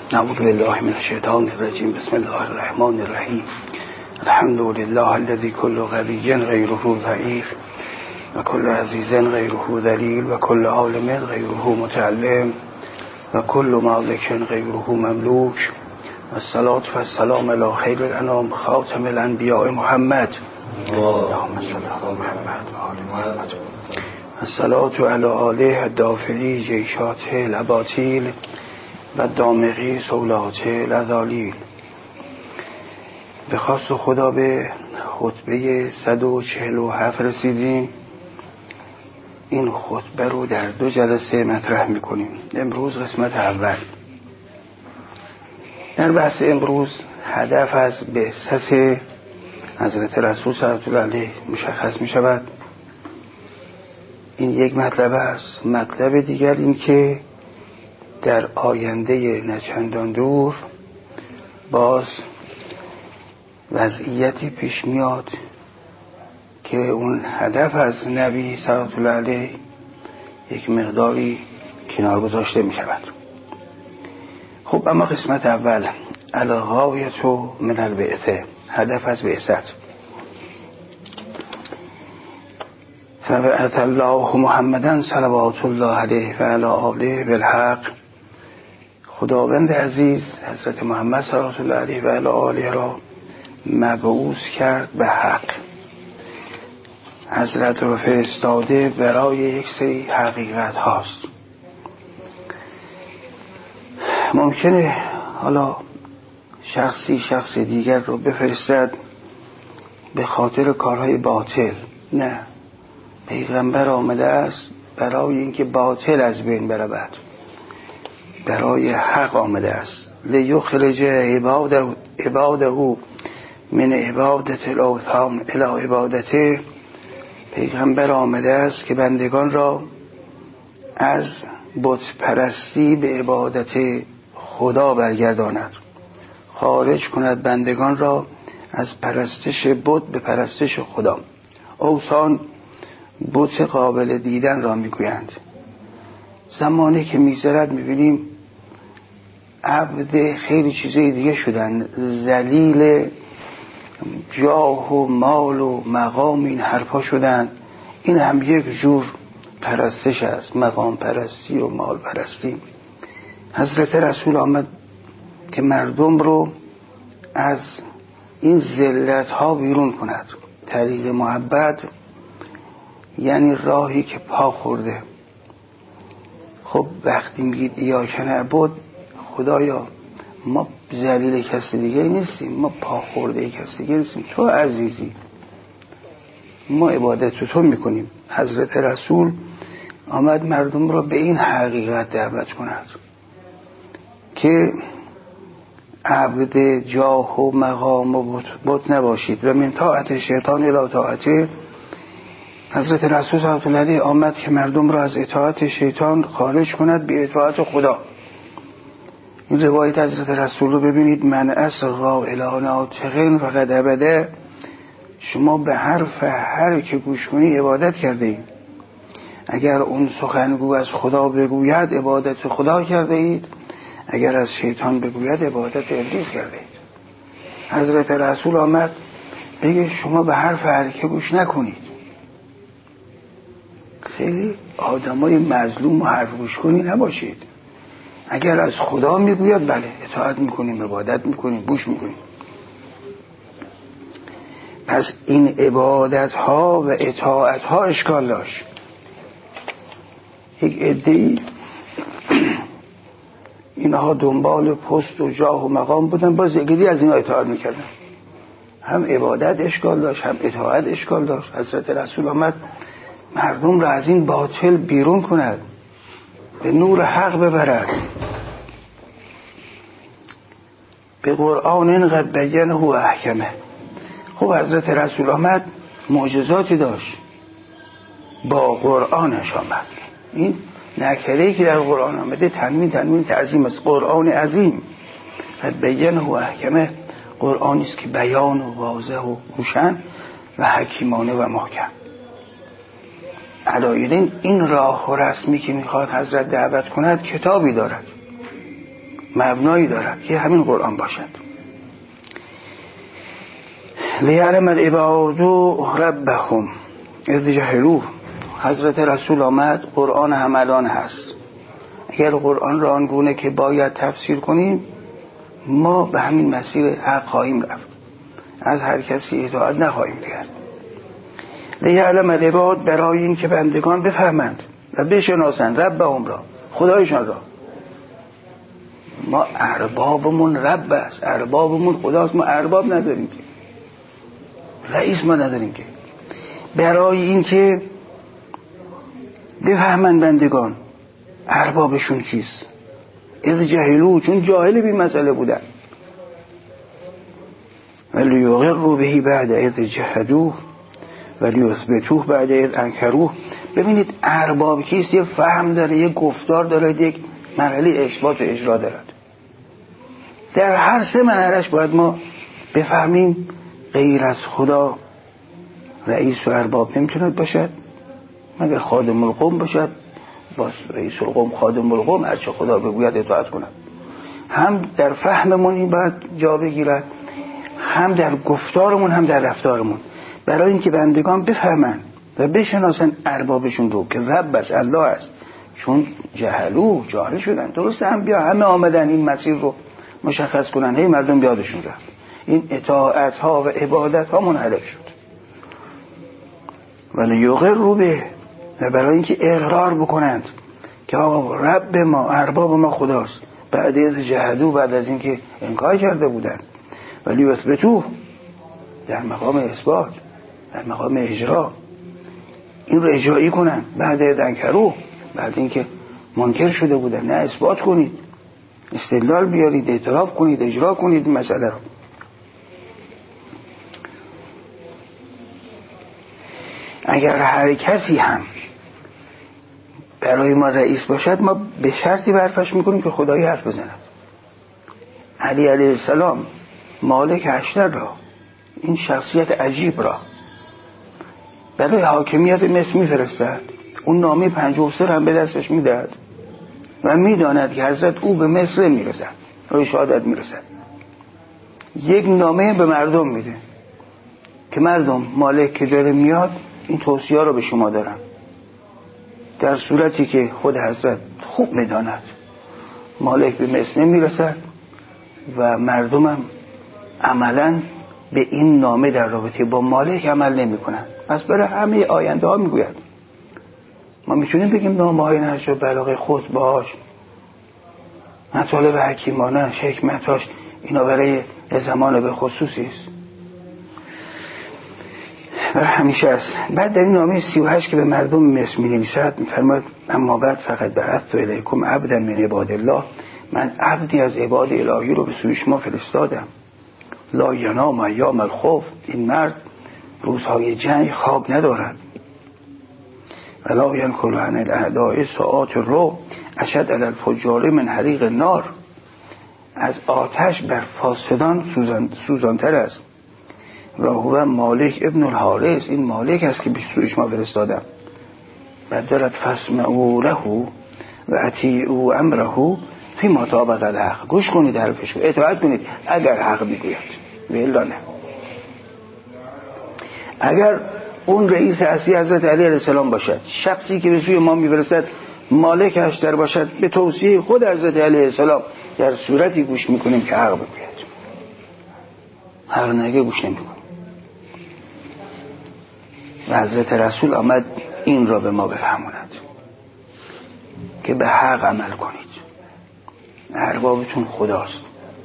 نعوذ بالله من الشیطان الرجیم. بسم الله الرحمن الرحیم. الحمد لله الذي كل غبي غيره ضعيف وكل عزيز غيره ذليل وكل عالم غيره متعلم وكل مالك غيره مملوك والصلاة والسلام على خير الأنام خاتم الأنبياء محمد اللهم صل على محمد وآل محمد. الصلاة على آله الدافعی جیشات الاباطیل و دامغی سولات الأذالیل. به خواست خدا به خطبه 147 رسیدیم. این خطبه رو در 2 جلسه مطرح میکنیم. امروز قسمت اول. در بحث امروز هدف از بعثت حضرت رسول صلی الله علیه مشخص می شود. این یک مطلب است. مطلب دیگر این که در آینده نچندان دور باز وضعیتی پیش میاد که اون هدف از نبی صلی الله علیه یک مقداری کنار گذاشته می شود. خب اما قسمت اول الغایة من البعثه، هدف از بعثت. فبعث الله محمدا صلوات الله علیه و علی آله بالحق. خداوند عزیز حضرت محمد صلوات الله علیه و علی آله را مبعوث کرد به حق. حضرت را فرستاده برای یک سری حقیقت هاست. ممکنه حالا شخص دیگر رو بفرستد به خاطر کارهای باطل. نه، پیغمبر آمده است برای اینکه باطل از بین برود، برای حق آمده است. لیخرج عباده من عبادت الاوثان الی عبادته. پیغمبر آمده است که بندگان را از بت پرستی به عبادت خدا برگرداند، خارج کند بندگان را از پرستش بت به پرستش خدا. اوثان بت قابل دیدن را میگویند. زمانی که میگذرد میبینیم عبد خیلی چیزای دیگه شدن، ذلیل جاه و مال و مقام این حرفا شدن. این هم یک جور پرستش است، مقام پرستی و مال پرستی. حضرت رسول آمد که مردم رو از این ذلت ها بیرون کند. طریق محبت یعنی راهی که پا خورده. خب وقتی میگید ایاک نعبد، خدایا ما ذلیل کسی دیگه نیستیم، ما پا خورده کسی دیگه نیستیم، تو عزیزی، ما عبادت تو میکنیم. حضرت رسول آمد مردم را به این حقیقت دعوت کند که عبد جاه و مقام و بت نباشید و من طاعت شیطان الی طاعته. حضرت رسول صلی الله علیه آمد که مردم را از اطاعت شیطان خارج کند به اطاعت خدا. این روایت حضرت رسول رو ببینید. من اصغا الی ناطق فقد عبده. شما به حرف هر که گوش کنی عبادت کرده اید. اگر اون سخنگو از خدا بگوید عبادت خدا کرده اید، اگر از شیطان بگوید عبادت ابلیس کرده اید. حضرت رسول آمد بگه شما به حرف هر که گوش نکنید. خیلی آدمای مظلوم و حرف گوش کنی نباشید. اگر از خدا میگوید بله اطاعت میکنیم، عبادت میکنیم، گوش میکنیم. پس این عبادت ها و اطاعت ها اشکال داشت. یک عده‌ای اینها دنبال پست و جاه و مقام بودن، باز یکی از اینا اطاعت میکردن. هم عبادت اشکال داشت، هم اطاعت اشکال داشت. حضرت رسول آمد مردم را از این باطل بیرون کند، به نور حق ببرد. به قرآن اینقدر بینه و احکمه. خب حضرت رسول آمد معجزاتی داشت، با قرآنش آمد. این نکره‌ای که در قرآن آمده تنوین تعظیم است. قرآن عظیم قد بینه و احکمه. قرآنی است که بیان و واضح و روشن و حکیمانه و محکم. علایالدین این راه و رسمی که میخواد حضرت دعوت کند کتابی دارد. مبنایی دارد که همین قرآن باشد. لیعلم العباد ربهم اذ جهلوه. حضرت رسول آمد، قرآن همالان هست. اگر قرآن را آنگونه که باید تفسیر کنیم، ما به همین مسیر حق خواهیم رفت، از هر کسی اطاعت نخواهیم کرد. لیعلم العباد، برای این که بندگان بفهمند و بشناسند ربهم را، خدایشان را. ما اربابمون رب است، اربابمون خداست. ما ارباب نداریم که، رئیس ما نداریم که. برای این که بفهمند بندگان اربابشون کیست. اذ جهلو، چون جاهل بی مسئله بودن. ولیغروا به بعد اذ جهدوه ولیثبتوه بعد اذ انکروه. ببینید ارباب کیست؟ یه فهم داره، یه گفتار داره، یک مرحله اثبات و اجرا دارد. در هر سه مرحله‌اش باید ما بفهمیم غیر از خدا رئیس و ارباب نمیتوند باشد مگر خادم القوم باشد. باز رئیس القوم خادم القوم، هرچه خدا بگوید اطاعت کنند. هم در فهممون این باید جا بگیرد، هم در گفتارمون، هم در رفتارمون، برای اینکه بندگان بفهمند و بشناسن اربابشون رو که رب است، الله است. چون جهلو، جاهل شدن. درسته انبیا همه آمدن این مسیر رو مشخص کنن، هی مردم یادشون رفت. این اطاعت ها و عبادت ها منحرف شد. ولی یغروا به، و برای اینکه اقرار بکنند که آقا رب ما، ارباب ما خداست، بعد از جهدو، بعد از اینکه انکار کرده بودند. ولی اثبتوه، در مقام اثبات، در مقام اجرا، این رو اجرایی کنن. بعد از انکرو، بعد اینکه منکر شده بودن، نه اثبات کنید، استدلال بیارید، اعتراف کنید، اجرا کنید این مسئله رو. اگر هر کسی هم برای ما رئیس باشد، ما به شرطی برفش میکنیم که خدایی حرف بزند. علی علیه السلام مالک اشتر را، این شخصیت عجیب را برای حاکمیت مصر میفرستد. اون نامه 53 هم به دستش میدهد و میداند که حضرت او به مصر میرسد، روی شهادت میرسد. یک نامه به مردم میده که مردم، مالک که داره میاد، این توصیه رو به شما دارم. در صورتی که خود حضرت خوب میداند مالک به مصر نمیرسد و مردمم عملا به این نامه در رابطه با مالک عمل نمی کنند. پس برای همه آینده ها میگوید. ما میتونیم بگیم نامه های نهج البلاغه، خطبه‌هاش، مطالب حکیمانه، حکمتاش، اینا برای زمان به خصوصی است، برای همیشه است. بعد در این نامه 38 که به مردم مصر می‌نویسد می‌فرماید اما بعد فقط بعثت الیکم عبدا من عباد الله، من عبدی از عباد الهی رو به سوی شما فرستادم. لا ینام ایام الخوف، این مرد روزهای جنگ خواب ندارد. ولا ینکل عن الاعداء ساعات رو اشد علی الفجار من حریق النار، از آتش بر فاسدان سوزانتر است. و هو مالک ابن الحارث، این مالک است که به سوی شما فرستادم. بعد دارد فاسمعوا له و اطیعوا امره فیما طابق الحق، گوش کنید حرفش رو، اطاعت کنید اگر حق میگوید و الا نه. اگر اون رئیس اصلی حضرت علی علیه السلام باشد، شخصی که به سوی ما میفرستد مالک اشتر باشد، به توصیه خود حضرت علیه السلام در صورتی گوش میکنیم که حق بگوید. حق نگه گوش نمیکنیم. و حضرت رسول آمد این را به ما بفهموند که به حق عمل کنید، اربابتون خداست.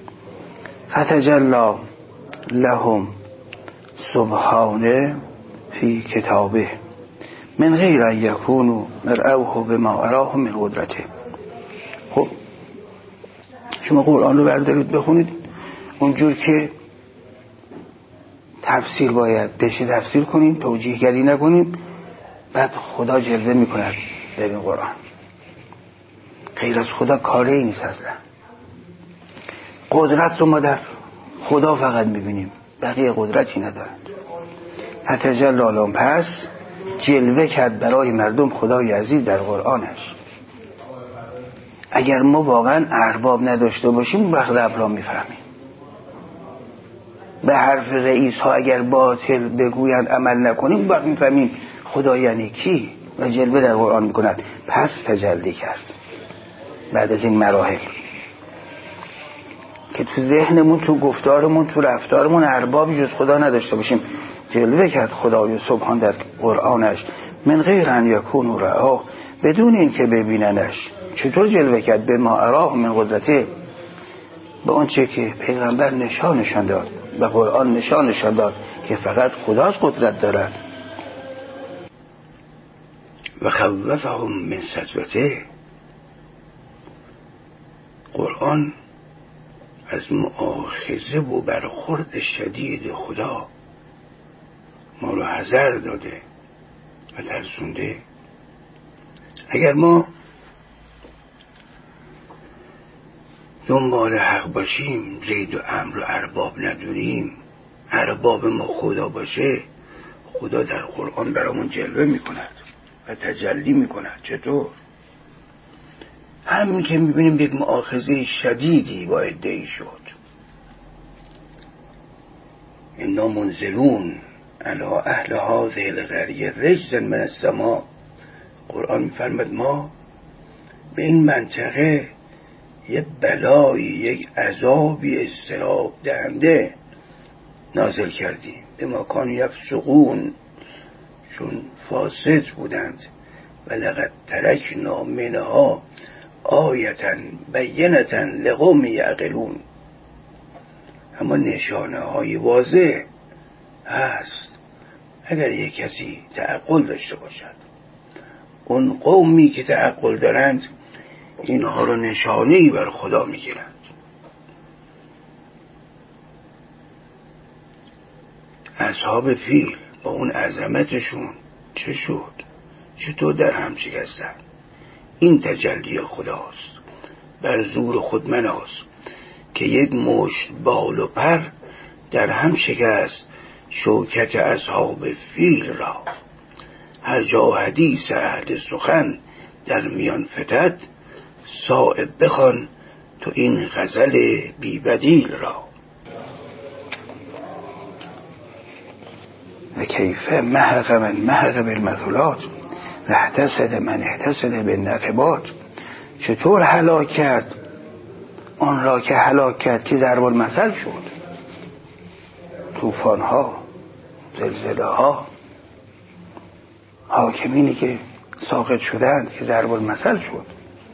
فتجلی لهم سبحانه فی کتابه من غیر ان یکونوا مرعوه بما اراه من قدرته. خب شما قرآن رو بردارید بخونید اونجور که تفسیر باید بشه تفسیر کنیم، توجیه گری نکنیم. بعد خدا جلوه میکند در این قرآن. غیر از خدا کاری نیست اصلا. قدرت رو ما در خدا فقط میبینیم، بقیه قدرتی ندارند. فتجلی لهم، پس جلوه کرد برای مردم خدای عزیز در قرآنش. اگر ما واقعا ارباب نداشته باشیم وقت رب را میفهمیم. به حرف رئیس ها اگر باطل بگویند عمل نکنیم وقت میفهمیم خدا یعنی کی و جلوه در قرآن میکند. پس تجلی کرد بعد از این مراحل که تو ذهنمون، تو گفتارمون، تو رفتارمون اربابی جز خدا نداشته باشیم. جلوه کرد خدای سبحان در قرآنش من غیر ان یکون رآه، بدون این که ببیننش. چطور جلوه کرد؟ به ما اراه من قدرته، به اون چه که پیغمبر نشان داد و قرآن نشان داد که فقط خداست قدرت دارد. و خوفهم من سطوته، قرآن از مؤاخذه و برخورد شدید خدا ما رو حذر داده و ترسونده. اگر ما دنبال حق باشیم، زید و امر و ارباب ندونیم، ارباب ما خدا باشه، خدا در قرآن برامون جلوه میکند و تجلی میکند. چطور؟ همین که میبینیم یک مؤاخذه شدیدی با عده‌ای شد، انا منزلون علی اهل هذه القریه رجزا من السماء. قرآن میفرماد ما به این منطقه یک بلایی، یک عذابی اضطراب دهنده نازل کردیم. به ما کانوا یفسقون، چون فاسد بودند. و لقد ترکنا منها آیة بینة لقوم یعقلون. اما نشانه های واضح هست اگر یک کسی تعقل داشته باشد. اون قومی که تعقل دارند اینها رو نشانه‌ای بر خدا میگیرند. اصحاب فیل با اون عظمتشون چه شد؟ چطور در هم شکستن؟ این تجلی خداست. بر زور خود مناز که یک مشت بال و پر در هم شکست شوکت اصحاب فیل را. هر جا حدیث اهل سخن در میان فتد، صایب بخوان تو این غزل بی بدیل را. و کیف محق من محق بالمثلات و احتسد من احتسد بالنقبات. چطور هلاک کرد آن را که هلاک کرد که ضرب المثل شد. طوفان ها، زلزله ها، حاکمینی که ساقط شدند که ضرب المثل شد.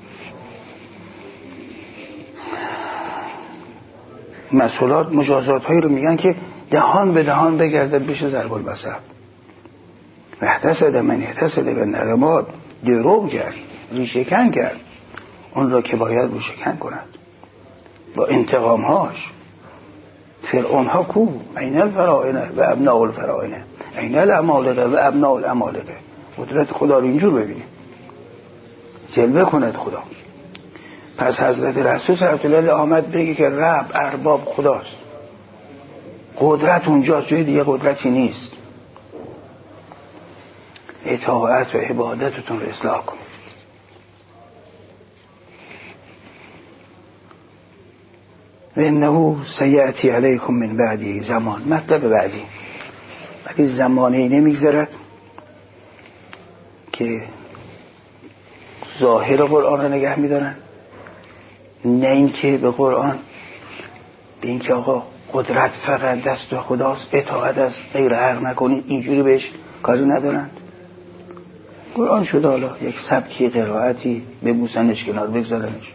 مسئولات مجازات هایی رو میگن که دهان به دهان بگرده بشه ضرب المثل. احتسد من احتسد بالنقبات، دروغ کرد، ریشه‌کن کرد اون را که باید ریشه‌کن کند با انتقام هاش. فرعون ها کو؟ این الفراعنه و ابناء الفراعنه، این الامالقه و ابناء الامالقه. قدرت خدا رو اینجور ببینیم، جلوه کند خدا. پس حضرت رسول صلی الله علیه و آله آمد بگه که رب ارباب خداست، قدرت اونجاست، جای دیگه قدرتی نیست. اطاعت و عبادتتون رو اصلاح کنید. و انه سیأتی علیکم من بعدی زمان. مطلب بعدی، ولی زمانی نمیگذرد که ظاهر قرآن رو نگه میدارن، نه اینکه به قرآن، به اینکه آقا قدرت فقط دست خداست، اطاعت از غیر حق نکنید، اینجوری بهش کاری ندارند. قرآن شده حالا یک سبکی قرائتی ببوسنش کنار بگذارنش.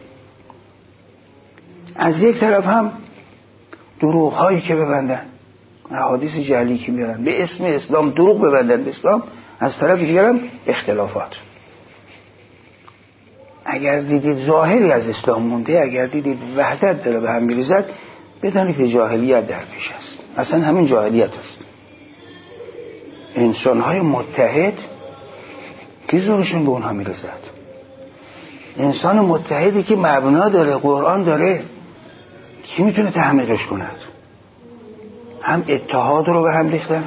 از یک طرف هم دروغ هایی که ببندن، احادیث جعلی که میارن به اسم اسلام دروغ ببندن به اسلام، از طرف دیگر هم اختلافات. اگر دیدید ظاهری از اسلام مونده، اگر دیدید وحدت داره به هم میریزد، بدانید که جاهلیت در پیش است. اصلا همین جاهلیت است. انسان‌های متحد کی زورشون به اونها میرسد؟ انسان متحدی که مبنا داره، قرآن داره، کی میتونه تحمیقش کند؟ هم اتحاد رو به هم ریختن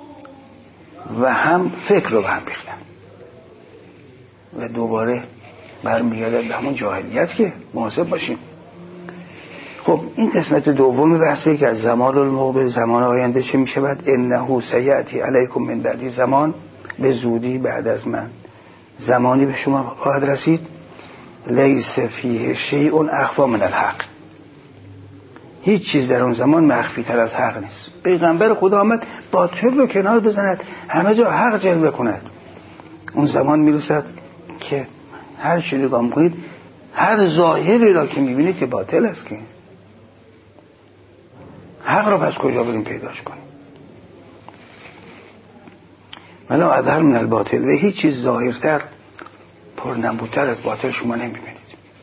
و هم فکر رو به هم ریختن و دوباره برمیگرده به همون جاهلیت که مواظب باشیم. خب این قسمت دوم بحثه که از زمان المقبل، زمان آینده چه می شود. انه سیأتی علیکم من بعدی زمان، به زودی بعد از من زمانی به شما خواهد رسید لیس فیه شیء اخفی من الحق، هیچ چیز در اون زمان مخفی تر از حق نیست. پیغمبر خدا آمد باطل رو کنار بزند، همه جا حق جلوه کند. اون زمان میرسد که هر چی نگاه میکنید، هر ظاهری را که میبینید که باطل است، که حق را پس کجا بریم پیداش کنیم. ولا اظهر من الباطل، و هیچ چیز ظاهرتر پرنبوتر از باطل شما نمیبینید.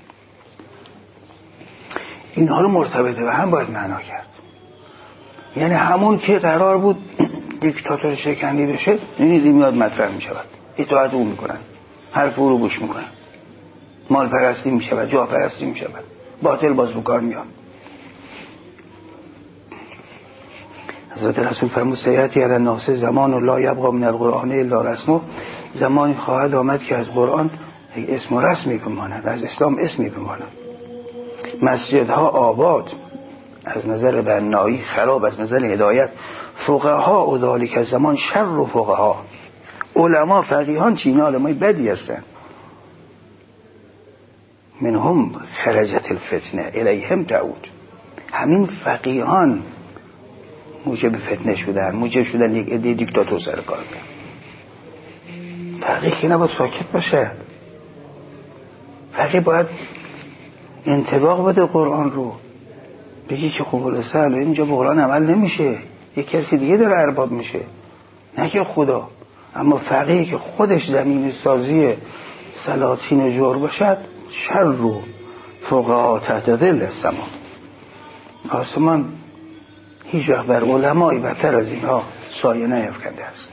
اینها رو مرتبطه و هم باید معنا کرد. یعنی همون که قرار بود دیکتاتور شکنی بشه، این میاد مطرح میشود، اطاعت او میکنن، حرف او رو گوش میکنن، مال پرستی میشود، جاه پرستی میشود، باطل باز رو کار میاد. حضرت رسول فرمود سیأتی علی الناس زمان و لا یبقی من القرآن الا رسمه، زمانی خواهد آمد که از قرآن اسم و رسمی بماند، از اسلام اسمی بماند. مسجدها آباد از نظر بنایی، خراب از نظر هدایت. فقها و ذالک زمان شر و فقها، علما فقیهان چینا علمای بدی هستن. منهم خرجت الفتنه الیهم تعود، همین فقیهان موجب فتنه شدن، موجب شدن یک عده دیکتاتور سر کار بیان. فقیه که نباید ساکت باشه، فقیه باید انطباق بده قرآن رو، بگی که قبول سهل اینجا به قرآن عمل نمیشه، یک کسی دیگه داره ارباب میشه، نه که خدا. اما فقیه که خودش زمین سازی سلاطین و جور باشد، شر رو فقها تحت ظل السما، آسمان هیچ وقت بر علمایی بدتر از اینها سایه نیفکنده است.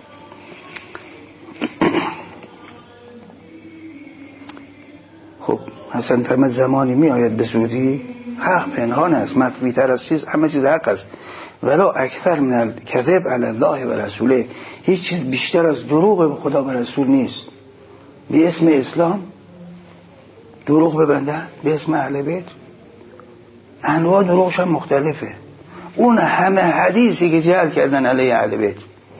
خب حسن فرمد زمانی می آید به زودی، حق پنهان است، مخفی تر از چیز، همه چیز حق است. ولا اکثر من الکذب علی الله و رسوله، هیچ چیز بیشتر از دروغ به خدا و رسول نیست. به اسم اسلام دروغ ببندن، به اسم اهل بیت. انواع دروغش هم مختلفه. اون همه حدیثی که جعل کردن علیه اهل بیت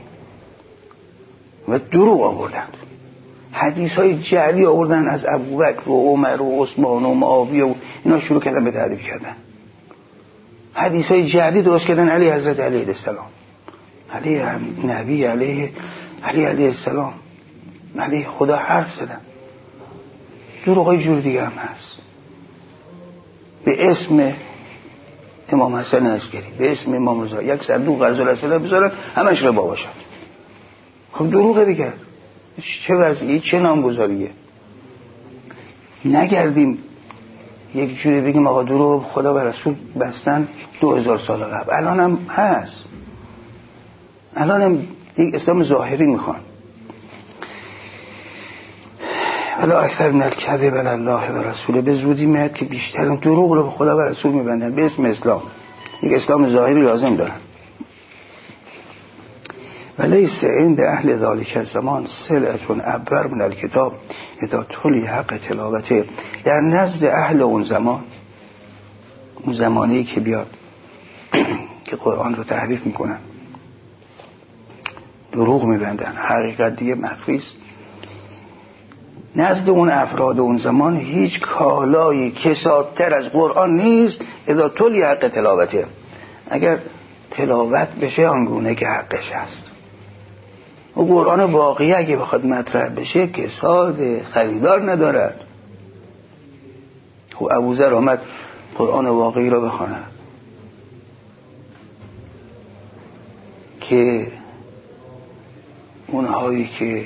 و دروغ آوردند، حدیث های جعلی آوردن از ابوبکر و عمر و عثمان و معاویه و اینا، شروع کردن به تعریف کردن. حدیث های جعلی درست کردن علیه حضرت علیه السلام، علیه نبی، علیه السلام، علیه خدا حرف زدن. دروغ های جور دیگه هم هست. به اسم امام حسن عسکری، به اسم امام رضا یک صندوق غزل اسئله بذارن، همش ربا باشن. خب دروغه دیگه، چه وضعی، چه نامگذاریه. نگردیم یک جوری بگیم آقا دروغ خدا و رسول بستن 2000 سال قبل، الان هم هست، الان هم یک اسلام ظاهری میخوان. ولی اکثر من الکذب علی الله و رسوله، به زودی میاد که بیشتر دروغ رو به خدا و رسول میبندن به اسم اسلام، یک اسلام ظاهری لازم دارن. ولیس عند اهل ذالک الزمان سلعة ابر من الکتاب اذا تلی حق تلاوته، در نزد اهل اون زمان، اون زمانی که بیاد که قرآن رو تحریف میکنن، دروغ میبندن، حقیقت دیگه مخفی است. نزد اون افراد اون زمان هیچ کالایی کسادتر از قرآن نیست. اذا تلی حق تلاوته، اگر تلاوت بشه آنگونه که حقش است. و قرآن واقعی اگه بخواد مطرح بشه کساد، خریدار ندارد. و ابوذر آمد قرآن واقعی را بخواند که اونهایی که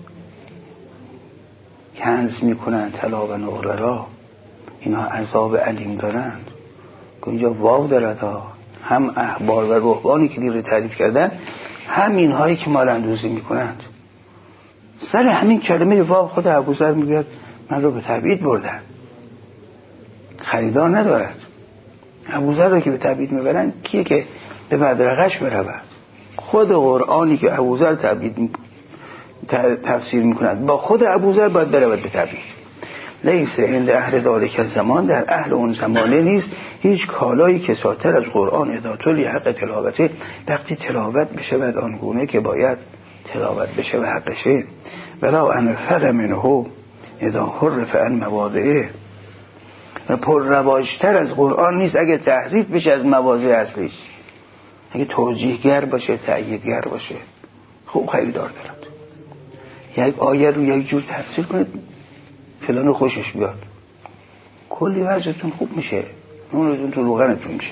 کنز میکنن طلا و نقره را، اینا عذاب علیم دارند. که اینجا واو دارد ها، هم احبار و رهبانی که دیر تعریف کردن، هم اینهایی که مال اندوزی میکنند. سر همین کلمه واو خود ابوذر میگوید من رو به تبعید بردن، خریدار ندارد. ابوذر رو که به تبعید میبرن کیه که به بدرقش برود؟ خود قرآنی که ابوذر تفسیر میکند با خود ابوذر باید برود به تبعید. لیس عند اهل ذالک الزمان، در اهل اون زمانه نیست هیچ کالایی کساتر از قرآن اذا تلی حق تلاوته، وقتی تلاوت بشه بعد آنگونه که باید تلاوت بشه و حقشه. ولا انفق منه اذا حرف عن مواضعه، و پر رواجتر از قرآن نیست اگه تحریف بشه از مواضع اصلیش، اگه توجیهگر باشه، تأییدگر باشه. خوب خریدار دارد. یک آیه رو یک جور تفسیر کنید فلان خوشش بیاد، کلی وضعتون خوب میشه، نونتون تو روغنتون میشه.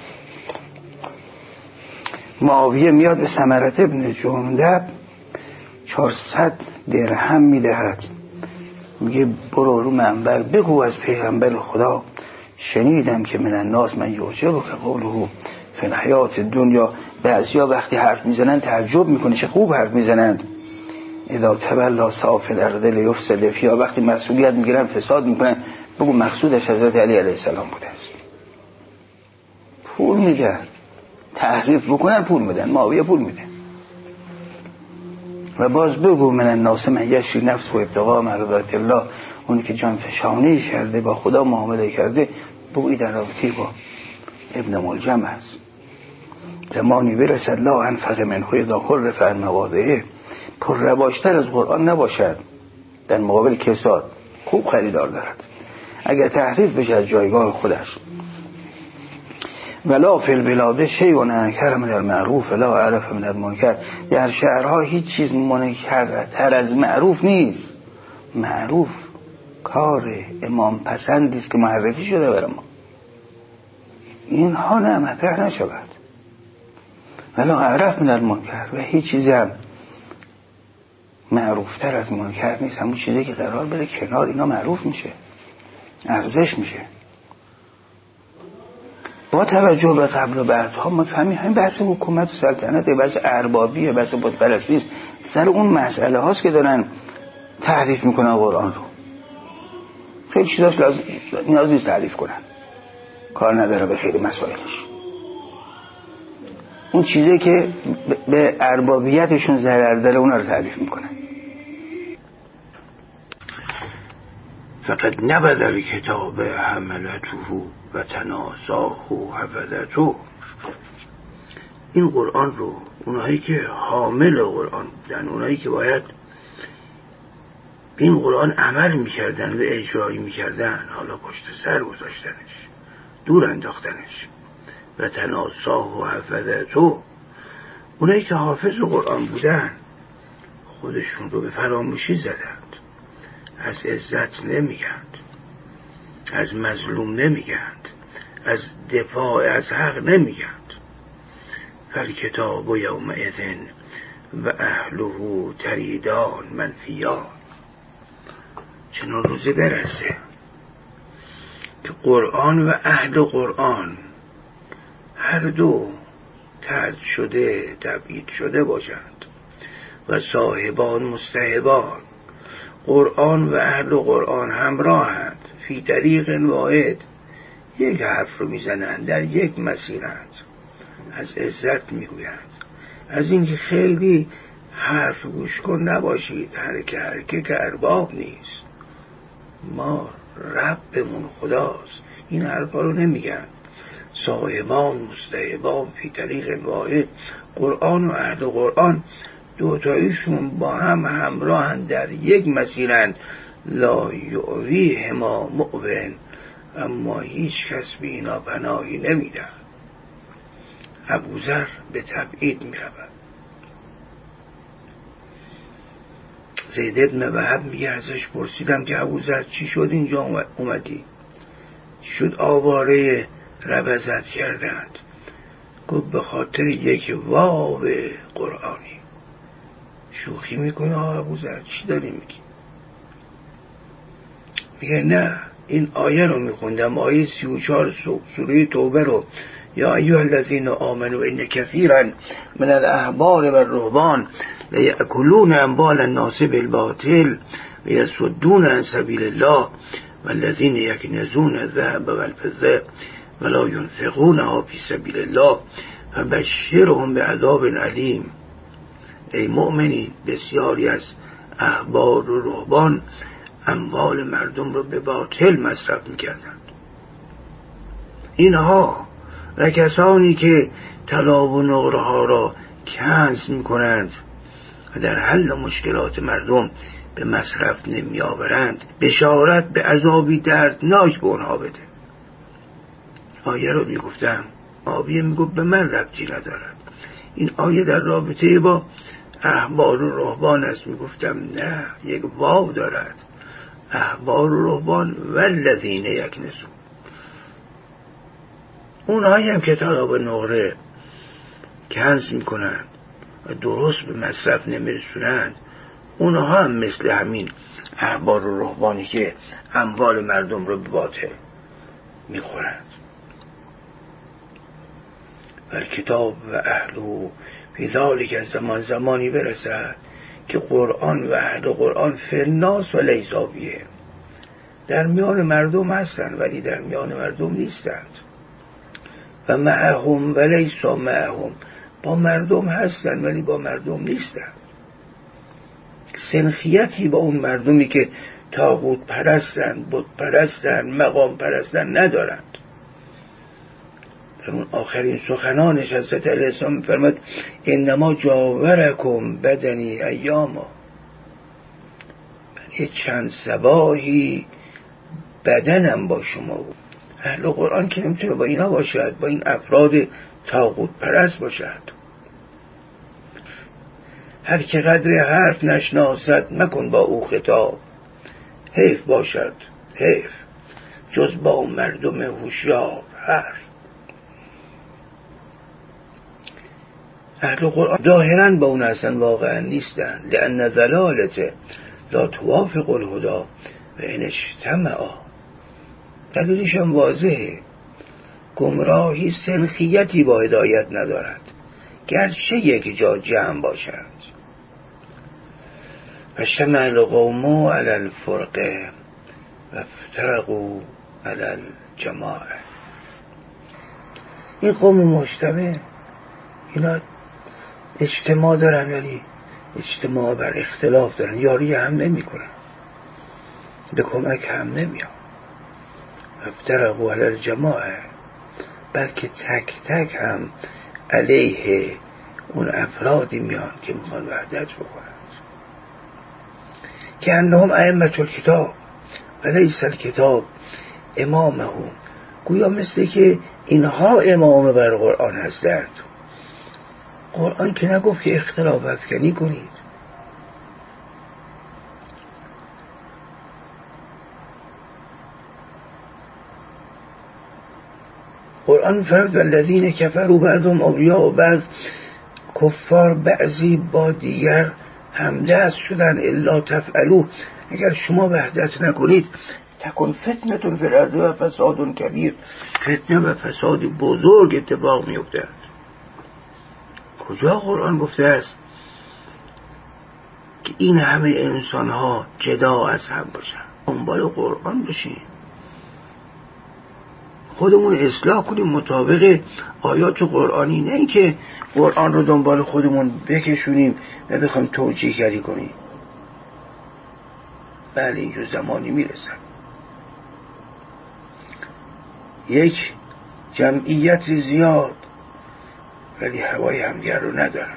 معاویه میاد به ثمرة ابن جندب 400 درهم میدهد، میگه برو رو منبر بگو از پیغمبر خدا شنیدم که من الناس من یعجب که قوله فی الحیات دنیا. بعضیا وقتی حرف میزنن تعجب میکنه چه خوب حرف میزنند. اذا تولى صاف الارض لیفسد فیها، وقتی مسئولیت میگیرن فساد میکنن بگو مقصودش حضرت علی علیه السلام بوده است. پول میدن، تحریف بکنن پول میدن، معاویه پول میدن. و باز بگو من الناس من یشری نفس و ابتغاء مرضات الله، اونی که جان فشانی کرده با خدا معامله کرده، بگو این در رابطه با ابن ملجم است. زمانی برسد لا انفق منه اذا حرف عن مواضعه، پر رواجتر از قرآن نباشد در مقابل کساد، خوب خریدار دارد اگر تحریف بشه از جایگاه خودش. ولا فی البلاد شیء انکر من المعروف لا عرف من المنکر، در شهرها هیچ چیز منکرتر از معروف نیست. معروف کار امام پسندی است که معرفی شده برای ما، اینها نه مطرح نشود. ولا عرف من المنکر، و هیچ چیزی هم معروفتر از منکر نیست. همون چیزی که قرار بره کنار اینا معروف میشه، ارزش میشه. با توجه به قبل و بعدها ما فهمیم همین بحث حکومت و سلطنت، بحث اربابیه، بحث بتپرستی است، سر اون مسئله هاست که دارن تحریف میکنن قرآن رو. خیلی چیزاش نیاز نیست تحریف کنن، کار نداره به خیلی مسائلش. اون چیزی که به اربابیتشون ضرر داره اونا رو تحریف میکنن. فقد نبذ الکتاب حملته و تناساه و حفظته. این قرآن رو اونایی که حامل قرآن بودن، اونایی که باید این قرآن عمل میکردن و اجرایی میکردن، حالا پشت سر گذاشتنش، دور انداختنش. و تناساه و حفظته، اونایی که حافظ قرآن بودن خودشون رو به فراموشی زدند، از عزت نمیگند، از مظلوم نمیگند، از دفاع از حق نمیگند. فالکتاب یومئذ و اهله تریدان منفیان. چنان روزی برسه که قرآن و اهل قرآن هر دو طرد شده، تبعید شده باشند و صاحبان مستحبان. قرآن و اهل قرآن همراهند، فی طریق واحد، یک حرف رو میزنند، در یک مسیرند، از عزت میگویند. از اینکه خیلی حرف گوش کن نباشید، هرکه که ارباب نیست، ما ربمون خداست، این حرفا رو نمیگن. صاحبان مستحبان فی طریق واحد، قرآن و اهل قرآن دوتایشون با هم همراهن، در یک مسیرند. لا یعویهما مؤون، اما هیچ کس به اینا پناهی نمیدن. ابوذر به تبعید میرود. زید ابن وهب میگه ازش پرسیدم که ابوذر چی شد اینجا اومدی؟ چی شد آواره ربزت کردند؟ گفت به خاطر یک واو قرآنی. شوخی میکنه ابوذر، چی داری میگی؟ میگه نه، این آیه رو میخوندم، آیه 34 سوره توبه رو، یا ایها الذین آمنوا ان کثیرا من الاحبار والرهبان لیأکلون اموال الناس بالباطل ویصدون عن سبیل الله والذین یکنزون الذهب والفضة ولا ينفقونها فی سبیل الله فبشرهم بعذاب علیم. ای مؤمنین، بسیاری از احبار و رهبان اموال مردم رو به باطل مصرف میکردند. اینها و کسانی که طلا و نقره ها را کنز میکنند و در حل مشکلات مردم به مصرف نمی آورند، بشارت به عذابی دردناک به اونها بده. آیه رو میگفتم، آبیه میگفت به من ربطی ندارد. این آیه در رابطه با احبار و رهبان است. میگفتم نه، یک واو دارد. احبار و رهبان والذین یکنزون، اونهایی هم که طلا و نقره کنز میکنند و درست به مصرف نمیرسونند، اونها هم مثل همین احبار و رهبانی که اموال مردم رو به باطل میخورند. و کتاب و اهلو فی ذالک الزمان، زمانی برسد که قرآن و اهل قرآن فی الناس و لیسابیه، در میان مردم هستند ولی در میان مردم نیستند. و معهم و لیسا معهم، با مردم هستند ولی با مردم نیستند. سنخیتی با اون مردمی که طاغوت پرستند، بت پرستند، مقام پرستند ندارند. در اون آخرین سخنانش حضرت علیه السلام می‌فرماید انما جاورکم بدنی ایاما، من چند صباحی بدنم با شما بود. اهل قرآن که نمیتونه با اینا باشد، با این افراد طاغوت پرست باشد. هر که قدر حرف نشناسد مکن با او خطاب، حیف باشد حیف جز با مردم هوشیار حرف. اهل قرآن ظاهراً با اون اصلا واقعا نیستن، لأن ضلالت لا توافق الهدى و این اجتماع. دلیلش هم واضحه، گمراهی سنخیتی با هدایت ندارد گرچه یک جا جمع باشند. و اجتمع القوم علی الفرقه و افترقوا علی الجماعه. این قوم مجتمع اینا اجتماع دارن، یعنی اجتماع بر اختلاف دارن، یاری هم نمی کنن، به کمک هم نمیان. افترقوا علی الجماعه، بلکه تک تک هم علیه اون افرادی میان که میخوان وحدت بکنند. که انهم ائمة الکتاب و لیس الکتاب امامهم، گویا مثل که اینها امام بر قرآن هستند. قرآن که نگفت که اختلاف افکنی کنید. قرآن فرد والذین کفروا بعضهم اولیاء بعض، کفار بعضی با دیگر همدست شدن. الا تفعلوا، اگر شما وحدت نکنید، تکن فتنه فی الارض و فساد کبیر، فتنه و فساد بزرگ اتفاق میافتد. کجا قرآن گفته است که این همه انسان ها جدا از هم باشن؟ دنبال قرآن باشیم، خودمون اصلاح کنیم مطابق آیات قرآنی، نه اینکه قرآن رو دنبال خودمون بکشونیم و بخوایم توجیه گری کنیم. بله اینجور زمانی میرسن یک جمعیت زیاد ولی هوای همدیگر رو ندارند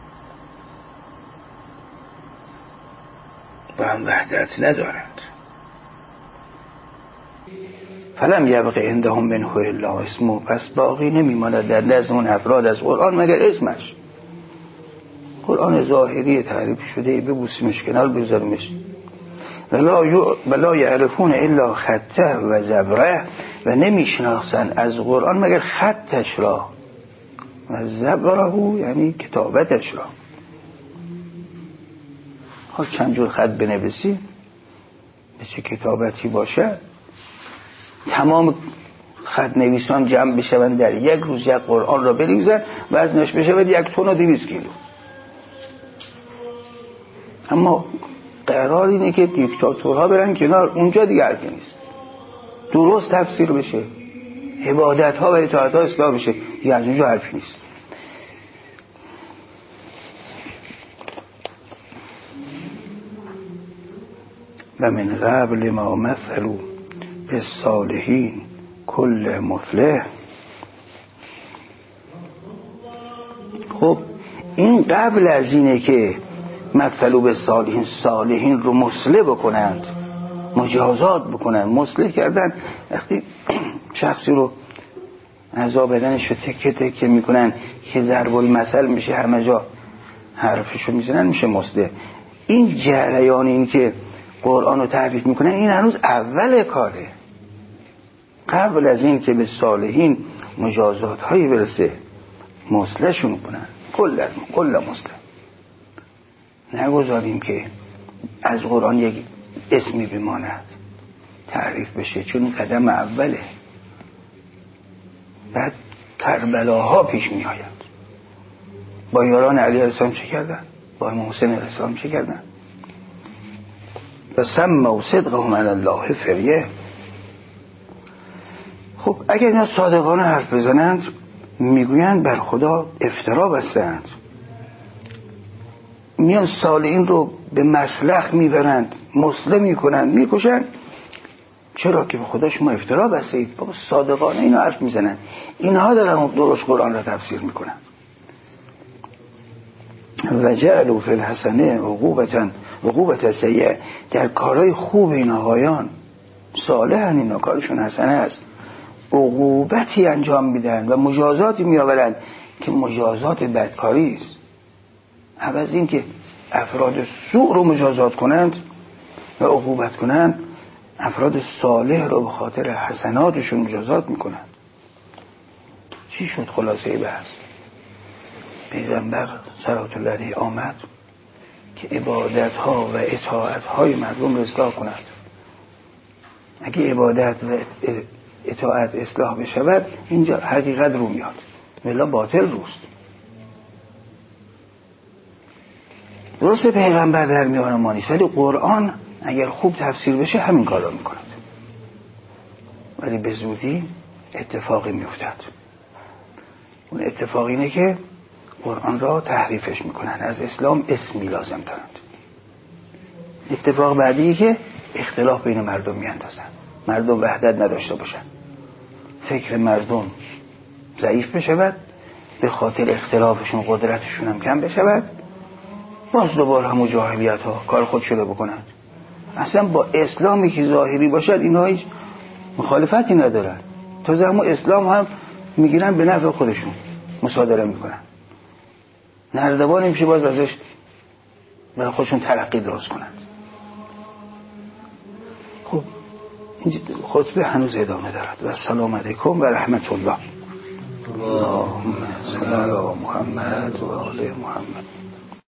و هم وحدت ندارند. فلم یبق عندهم منه الا اسمه، پس باقی نمیماند در نزد اون افراد از قرآن مگر اسمش. قرآن ظاهری تعریف شده ببوسیمش کنار بذاریمش. ولا یعرفون الا خطه و زبره، و نمیشناسن از قرآن مگر خطش را و زبره یعنی کتابتش را. ها چند جور خط بنویسیم به چه کتابتی باشه، تمام خط نویسان جمع بشون در یک روز یک قرآن را بنویسن، وزنش بشه 1 تن و 200 کیلو. اما قرار اینه که دیکتاتورها برن کنار، اونجا دیگه حرفی نیست، درست تفسیر بشه، عبادت ها و اطاعت ها اصلاح بشه، دیگه از اونجا حرفی نیست. و من قبل ما مثلوا بالصالحین کل مفلح. خب این قبل از اینه که مثلوا بالصالحین، صالحین رو مصلح بکنند، مجازات بکنند. مصلح کردن وقتی شخصی رو اعضا بدنش رو تکه تکه میکنن که ضرب المثل میشه، همه جا حرفشو میزنن، میشه مصلح. این جریان، این که قرآن رو تعریف میکنن، این هنوز اول کاره. قبل از این که به صالحین مجازات هایی برسه مصلحشون کنن، کل مصلح. نگذاریم که از قرآن یک اسمی بماند، تعریف بشه، چون این قدم اوله. بعد کربلاها پیش می آید. با یاران علی علیه السلام چه کردن؟ با امام حسین علیه السلام چه کردن؟ و سموا صدقهم علی الله فریه. خب اگر اینا صادقانه حرف بزنند، میگویند بر خدا افترا بستند، میان صالحین رو به مسلخ میبرند، مصلح میکنند، میکشند. چرا؟ که به خدا شما افترا بستید. بابا صادقانه اینا حرف میزنند، اینها دارن درست قرآن را تفسیر میکنند. و جعلوا فی الحسنه عقوبة سیئه. در کارهای خوب این آقایان صالحن، اینا کارشون حسنه است، عقوبتی انجام میدن و مجازاتی میآورند که مجازات بدکاری است. عوض این که افراد سوء رو مجازات کنند و عقوبت کنند، افراد صالح رو به خاطر حسناتشون مجازات میکنند. چی شد خلاصه بحث؟ پیغمبر صلوات الله علیه آمد که عبادت ها و اطاعت های مردم رو اصلاح کند. اگه عبادت و اطاعت اصلاح بشود، اینجا حقیقت رو میاد، ولی باطل روست. درسته پیغمبر در میان ما نیست، ولی قرآن اگر خوب تفسیر بشه همین کار رو میکند. ولی به زودی اتفاقی میافتد. اون اتفاق اینه که قرآن را تحریفش میکنن، از اسلام اسمی لازم دارند. اتفاق بعدی که اختلاف بین مردم میاندازن، مردم وحدت نداشته باشن، فکر مردم ضعیف بشود، به خاطر اختلافشون قدرتشون هم کم بشود، باز دوباره همون جاهلیت ها کار خود شده بکنند. اصلا با اسلامی که ظاهری باشد اینها هیچ مخالفتی ندارن، تا زمان اسلام هم میگیرن به نفع خودشون مصادره میکنن، نردبان میشه باز ازش برای خودشون ترقی درست کنند. خب این خطبه هنوز ادامه دارد. و السلام علیکم و رحمت الله. اللهم صل علی محمد و آل محمد.